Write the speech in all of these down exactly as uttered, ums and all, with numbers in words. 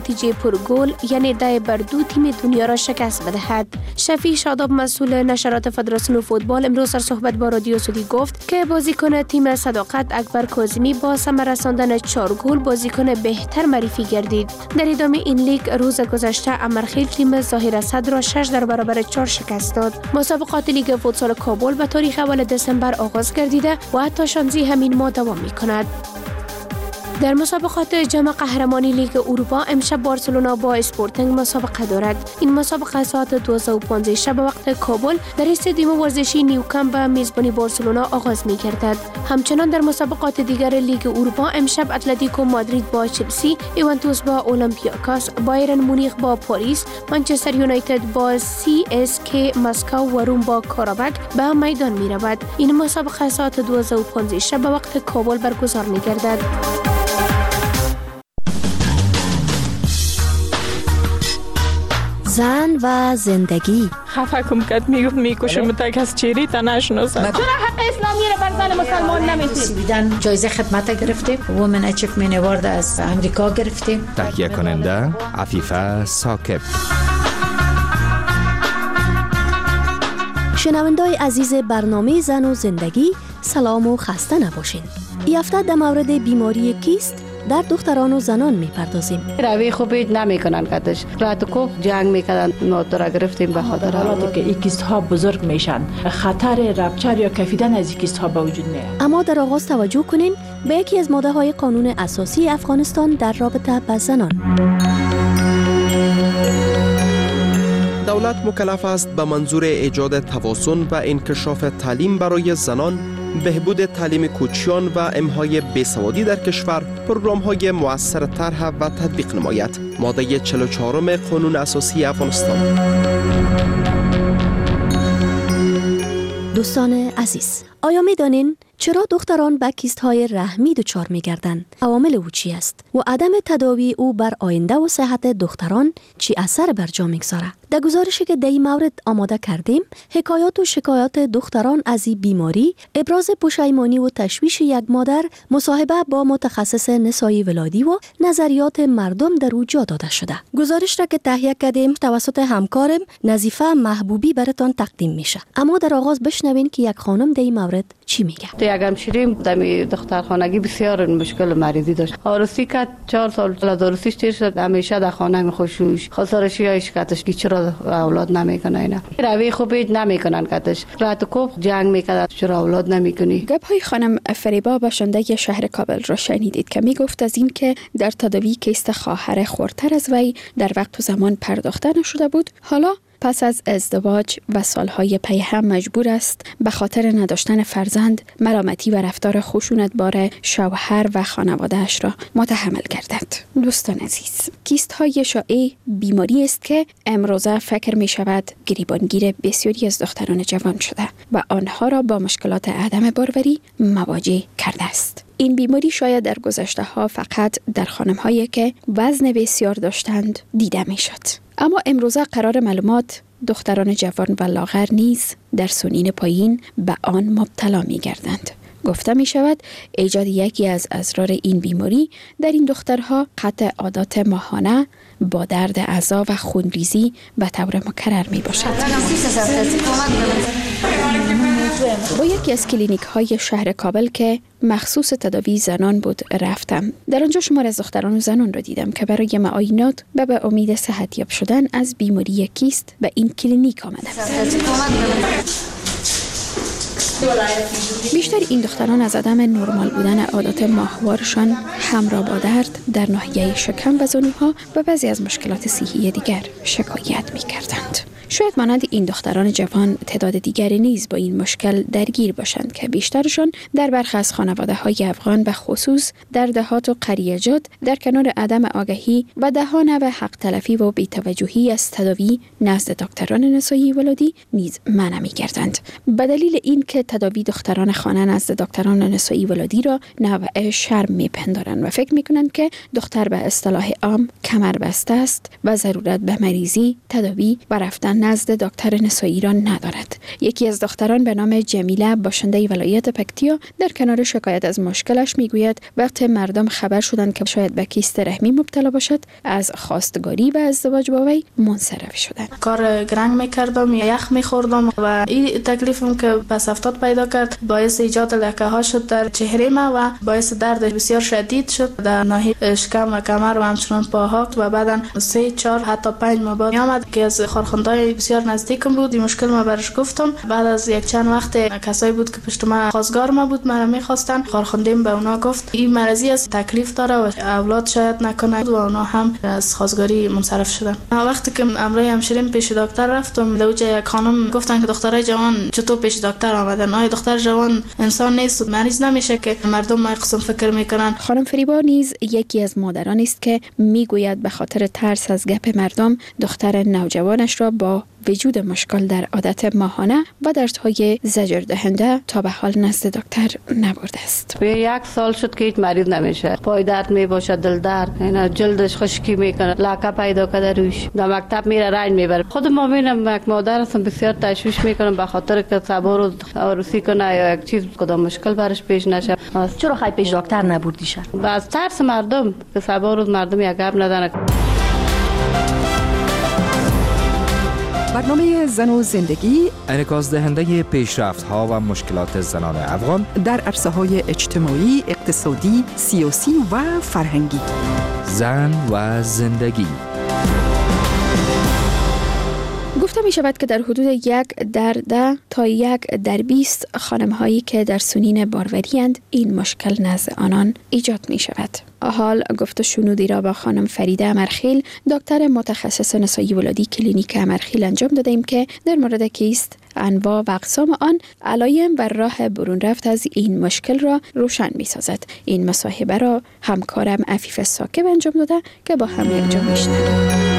نتیجه پرگل یعنی ده بر دو تیم دنیا را شکست بدهد. شفیع شاداب مسئول نشرات فدراسیون فوتبال امروز در صحبت با رادیو سعودی گفت که بازیکن تیم صداقت اکبر کاظمی با ثمر رساندن چهار گل بازیکن بهتر معرفی گردید. در ادامه این لیگ روز گذشته امرخیل تیم ظاهر اسد را شش در برابر چهار شکست داد. مسابقات لیگ فوتسال کابل به تاریخ اول دسامبر آغاز گردیده و حتی شانزده همین ماه دوام می‌کند. در مسابقات جام قهرمانی لیگ اروپا امشب بارسلونا با اسپورتینگ مسابقه دارد. این مسابقه ساعت دوازده و پانزده شب وقت کابل در استادیوم ورزشی نیوکمپ به میزبانی بارسلونا آغاز می‌گردد. همچنان در مسابقات دیگر لیگ اروپا امشب اتلتیکو مادرید با چلسی، یوونتوس با اولمپیاکوس، بایرن مونیخ با پاریس، منچستر یونایتد با سی اس کی مسکو و روم با کاراباک به میدان می‌رود. این مسابقه ساعت دوازده و پانزده شب وقت کابل برگزار می‌گردد. زن و زندگی. خفه کم کد میگفت میکشم تا کس چیری تا نشناسم. چرا حق اسلامی را بر زن مسلمان نمیدید؟ سویدن جایزه خدمت گرفتیم، وومن اچیومنت اوارد از امریکا گرفتیم. تهیه کننده عفیفه ثاقب. شنوندای عزیز برنامه زن و زندگی، سلام و خسته نباشین. این هفته در مورد بیماری کیست در دختران و زنان میپردازیم. روی خوبی نمیکنن کدش رات کو جنگ میکنن نوترا گرفتیم به خاطر حالاتی که این کیست ها بزرگ میشن خطر رپچر یا کفیدن از این کیست ها به وجود میاد. اما در آغاز توجه کنین به یکی از ماده های قانون اساسی افغانستان در رابطه با زنان. دولت مکلف است به منظور ایجاد توازن و انکشاف تعلیم برای زنان، بهبود تعلیم کوچیان و امحای بیسوادی در کشور پروگرام‌های مؤثر طرح و تطبیق نماید. ماده چهل و چهار قانون اساسی افغانستان. دوستان عزیز، آیا می‌دانین چرا دختران به کیست‌های رحمی دچار می‌گردند؟ عوامل او چی است و عدم تداوی او بر آینده و صحت دختران چی اثر بر جا می‌گذارد؟ در گزارشی که در این مورد آماده کردیم، حکایات و شکایات دختران از این بیماری، ابراز پشیمانی و تشویش یک مادر، مصاحبه با متخصص نسایی ولادی و نظریات مردم در او جا داده شده. گزارش را که تهیه کردیم توسط همکارم نظیفه محبوبی براتون تقدیم میشه. اما در آغاز بشنوین که یک خانم در این مورد چی میگه. یکم شیریم دمی دخترخانگی بسیار مشکل مریضی داشت. آرسی که چهار سال از آرسیش تیر شد، همیشه در خانه میخوشوش خسارشی های شکاتش که چرا اولاد نمیکنه اینا روی خوبی نمیکنن کاتش رات کوب جنگ میکنه چرا اولاد نمیکنی. گپ های خانم فریبا باشنده شهر کابل را شنیدید که میگفت از این که در تداوی کیست خواهر خردتر از وی در وقت و زمان پرداخته نشده بود، حالا پس از ازدواج و سالهای پی هم مجبور است به خاطر نداشتن فرزند ملامتی و رفتار خشونتبار شوهر و خانواده‌اش را متحمل گردد. دوستان عزیز، کیست های شایع بیماری است که امروزه فکر می شود گریبانگیر بسیاری از دختران جوان شده و آنها را با مشکلات عدم باروری مواجه کرده است. این بیماری شاید در گذشته ها فقط در خانم هایی که وزن بسیار داشتند دیده می شد. اما امروزه قرار معلومات دختران جوان و لاغر نیز در سنین پایین به آن مبتلا می گردند. گفته می شود ایجاد یکی از اضرار این بیماری در این دخترها قطع عادات ماهانه با درد اعضا و خونریزی به طور مکرر می باشد. با یکی از کلینیک های شهر کابل که مخصوص تداوی زنان بود رفتم. در آنجا شمار از دختران و زنان را دیدم که برای معاینات و به امید صحتیاب شدن از بیماری کیست به این کلینیک آمدند. بیشتر این دختران از عدم نرمال بودن عادات ماهوارشان همراه با درد در ناحیه شکم و زانوها و بعضی از مشکلات صحی دیگر شکایت می کردند. شاید مانند این دختران جوان تعداد دیگری نیز با این مشکل درگیر باشند که بیشترشان در برخی از خانواده‌های افغان و خصوص در دهات و قریجات در کنار عدم آگاهی و دهان و حق تلفی و بی‌توجهی از تداوی نزد دکتران نسایی ولادی نیز منع می‌کردند. به دلیل این که تداوی دختران خانه نزد دکتران نسایی ولادی را نوع شرم میپندارند و فکر میکنند که دختر به اصطلاح عام کمر بسته است و ضرورت به مریضی، تداوی و رفتن نزد دکتر نسایی را ندارد. یکی از دختران به نام جمیله باشنده ولایت پکتیا در کنار شکایت از مشکلش میگوید وقتی مردم خبر شدند که شاید به کیست رحمی مبتلا باشد، از خواستگاری و ازدواج با وی منصرف شدند. کار گرنگ میکردم، یخ میخوردم و این تکلیفم که پس افتاد پیدا کرد باعث ایجاد لکه ها شد در چهره ما و باعث درد بسیار شدید شد در ناحیه شکم و کمر و همچنان پاها و بعدا سه چهار حتی پنج ماه بعد آمد که از خارخوندهای بسیار نزدیکم بود. این مشکل ما برش گفتم. بعد از یک چند وقت کسایی بود که پشت ما خواستگار ما بود، مرا میخواستن. خارخوندیم به اونا گفت این مرضی از تکلیف داره و اولاد شاید نکنه و اونا هم از خواستگاری منصرف شدن. وقتی که امروز همشیرین پیش دکتر رفتم، دوجه یک خانم گفتن که دخترای جوان چطور پیش دکتر آمدن؟ آیا دختر جوان انسان نیست، مریض نمیشه که مردم ما قسم فکر میکنن؟ خانم فریبا نیز یکی از مادران است که میگوید به خاطر ترس از گپ مردم دختر نوجوانش را با وجود مشکل در عادت ماهانه و دردهای زجر دهنده تا به حال نزد دکتر نبرده است. به یک سال شد که هیچ مریض نمیشه. پای درد می باشه، دل درد، اینا جلدش خشکی میکنه، لاکه پیدا کرده روش. در مکتب میره رنج میبره. خود ما ببینم یک مادر هستم بسیار تشویش میکنم به خاطر که صبر و عروسی کنه یا یک چیز کدام مشکل برش پیش نشه. چرا خیلی پیش دکتر نبردیش؟ از ترس مردم که صبر و مردم یک گپ ندارن. برنامه زن و زندگی انعکاس دهنده پیشرفت ها و مشکلات زنان افغان در عرصه های اجتماعی، اقتصادی، سیاسی و فرهنگی. زن و زندگی. گفته می شود که در حدود یک در ده تا یک در بیست خانم هایی که در سنین باروری اند این مشکل نزد آنان ایجاد می شود. حال گفته شنودی را با خانم فریده امرخیل دکتر متخصص نسایی ولادی کلینیک امرخیل انجام دادیم که در مورد کیست، انواع و اقسام آن، علایم و راه برون رفت از این مشکل را روشن می سازد. این مصاحبه را همکارم عفیف ساکب انجام داده که با هم یک جا میشنویم.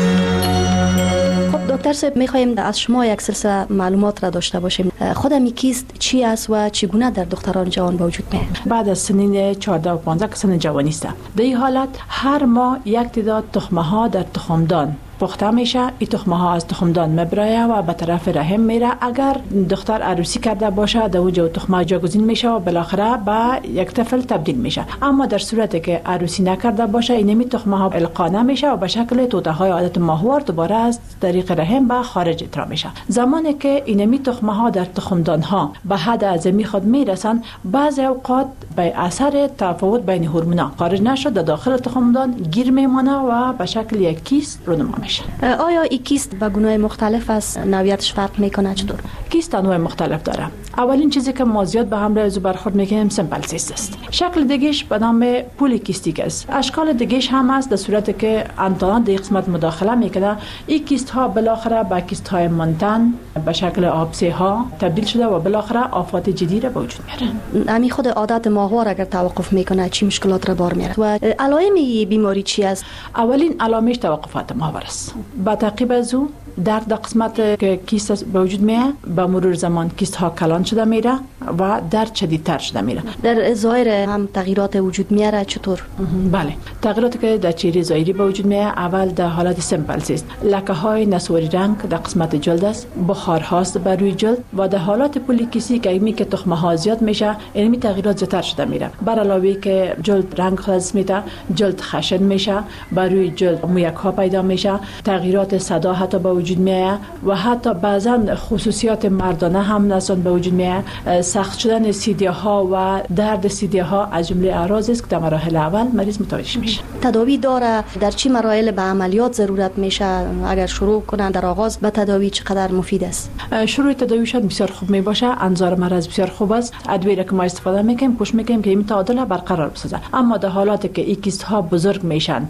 دکتر صاحب میخوایم از شما یک سلسله معلومات را داشته باشیم. خودم کیست، چی است و چگونه در دختران جوان به وجود میاد؟ بعد از سنین چهارده و پانزده که سن جوانی است. در این حالت هر ماه یک تعداد تخمه ها در تخمدان پخته میشه. این تخمه ها از تخمدان میبره و به طرف رحم میره. اگر دختر عروسی کرده باشه در اوج تخمه جاگزین میشه و بالاخره به یک طفل تبدیل میشه. اما در صورتی که عروسی نکرده باشه اینمی تخمه ها القا نمیشه و به شکل توته های عادت ماهوار دوباره از طریق رحم به خارج اترا میشه. زمانی که اینمی تخمه ها در تخمدان ها به حد عظمی خود میرسن، بعضی اوقات به اثر تفاوت بین هورمونا خارج نشد در داخل تخمدان گیر میمانه و به شکل یک کیست رونما میشه. آیا این کیست با گناه مختلف است؟ نوعیتش فرق میکنه چطور؟ کیست انواع مختلف داره. اولین چیزی که ما زیاد به هم راه برخورد میکنیم سیمپل سیست است. شکل دیگهش به نام پولیکیستیک است. اشکال دیگهش هم است در صورتی که انتان در قسمت مداخله میکنه. این کیست ها بالاخره به کیست های منتن به شکل آبسه ها تبدیل شده و بالاخره آفات جدی را به وجود میاره. امی خود عادت ماهوار اگر توقف میکنه چی مشکلات را بار میاره؟ و علائم این بیماری چی است؟ اولین علامش توقفات ماهوار است. با تعقیب از او درد قسمت که کیست به وجود میاد، با مرور زمان کیست ها کلان شده میره و درد شدیدتر شده میره. در ظاهر هم تغییرات وجود میاره چطور؟ بله، تغییراتی که در چهره ظاهری به وجود میاد اول در حالت سیمپل سیست، لکه های نسواری رنگ در قسمت جلد است، بخار هاست بر روی جلد و در حالت پولیکیستیک می که تخمه ها زیاد میشه اینمی تغییرات زیادتر شده میره. بر علاوه که جلد رنگ خاص میده، جلد خشن میشه، بر روی جلد مویک ها پیدا میشه، تغییرات صدا حتی به وجود میاد و حتی بعضا خصوصیات مردانه هم نسان به وجود میاد. سخت شدن سیدی ها و درد سیدی ها از جمله اعراض است که در مراحل اول مریض متوجه میشه. تداوی داره؟ در چه مراحل به عملیات ضرورت میشه؟ اگر شروع کنن در آغاز به تداوی چقدر مفید است؟ شروع تداوی شد بسیار خوب می باشه. انظار مرض بسیار خوب است. ادویه که ما استفاده میکنیم پوش میکنیم که این تعادل برقرار بسازه. اما در حالاتی که این کیست ها بزرگ میشن،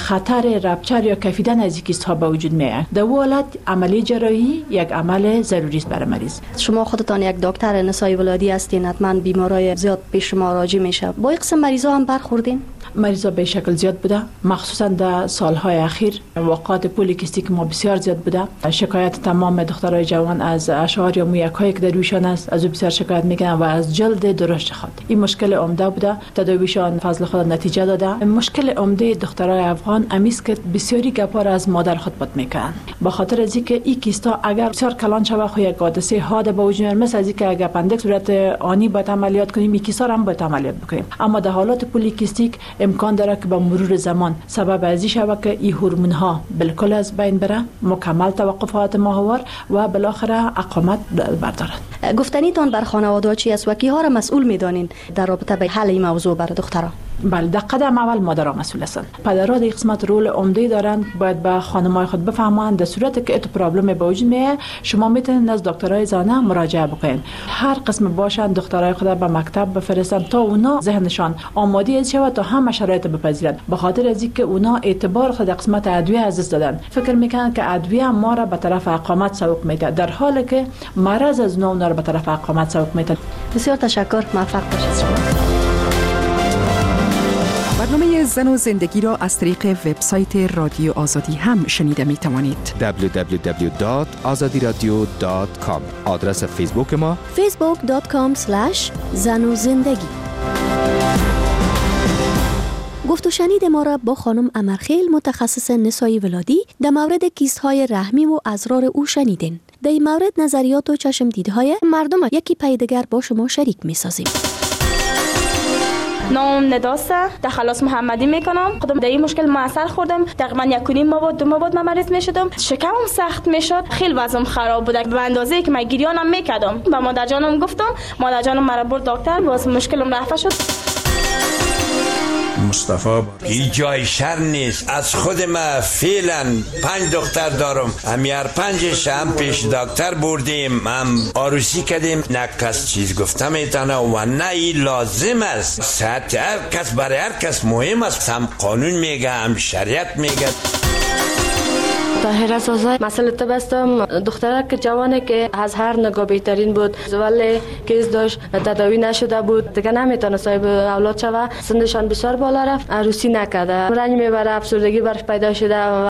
خطر رپچر یا کفیدن از این کیست ها به وجود میاد، در حالت عملی جراحی یک عمل ضروری است برای مریض. شما خودتان یک دکتر نسایی ولادی هستین، حتما بیمارای زیاد پیش شما راجع میشه. با این قسم مریضا هم برخوردین؟ مریضا به شکل زیاد بوده، مخصوصا در سالهای اخیر واقعات پولیکیستیک ما بسیار زیاد بوده. شکایت تمام دخترای جوان از اشعار یا مویکایی که در رویشان است از او بسیار شکایت میکنن و از جلد درشت خود. این مشکل عمده بوده، تداویشان فضل خود نتیجه داده. مشکل عمده دخترای افغان امیست که بسیاری گپار از مادر خود پد میکنن، به خاطر از اینکه این کیستا اگر بسیار کلان شوه خو یک حادثه حاد به وجود میاد، مثل از اینکه اگر اپندیکس صورت آنی باید عملیات کنیم، این کیسا هم باید عملیات بکنیم. اما در حالات پولیکیستیک امکان داره که با مرور زمان سبب از این شوه که این هورمون ها بالکل از بین بره، مکمل توقفات ماهوار و بالاخره اقامت بردارد. گفتنیتان بر خانواده چی است و کیها را مسئول میدانین در رابطه به حل این موضوع برای دخترها؟ بله، در قدم اول مادرها مسئول هستند. پدرها در قسمت رول عمده دارند، باید به خانمای خود بفهمند در صورتی که ات پرابلم به وجود میاد شما میتونید نزد دکترای زنانه مراجعه بکنید. هر قسم باشند دخترای خود به مکتب بفرستند تا اونا ذهنشان آماده از شود تا همه شرایط بپذیرند، به خاطر از اینکه اونا اعتبار خود در قسمت ادویه از دست دادن. فکر میکنند که ادویه ما را به طرف اقامت سوق میده، در حالی که مرض از اونا را به طرف اقامت سوق میده. بسیار تشکر، موفق باشید شما. برنامه زن و زندگی را از طریق وبسایت رادیو آزادی هم شنیده می توانید. دبلیو دبلیو دبلیو دات آزادی رادیو دات کام. آدرس فیسبوک ما فیسبوک دات کام اسلش زن و زندگی. گفت و شنید ما را با خانم امرخیل متخصص نسای ولادی در مورد کیست های رحمی و ازرار او شنیدین. در این مورد نظریات و چشم دیدهای مردم یکی پی دیگر با شما شریک می سازیم. نام نداسته در خلاص محمدی میکنم. خودم در این مشکل موثر خوردم. تقریبا یک و نیم ماه دو ماه بعد من مریض میشدم. شکمم سخت میشد، خیلی وضعم خراب بود به اندازه که من گریانم میکردم. با مادر جانم گفتم، مادر جانم مرا برد دکتر، باز مشکلم رفع شد. مصطفی این جای شر نیست. از خود ما فعلا پنج دختر دارم، همیار پنجش هم پیش دکتر بردیم، هم آروسی کردیم. نه کس چیز گفته میتونه و نه این لازم است. صحت هر کس برای هر کس مهم است. هم قانون میگه هم شریعت میگه. طاهره سازای مسئله تبستم دختره که جوانه که از هر نگاه بهترین بود، ولی کیس داشت تداوی نشده بود، دیگه نمیتونه صاحب اولاد شوه. سنشان بسیار بالا رفت، عروسی نکرده، رنج میبره، افسردگی برش پیدا شده.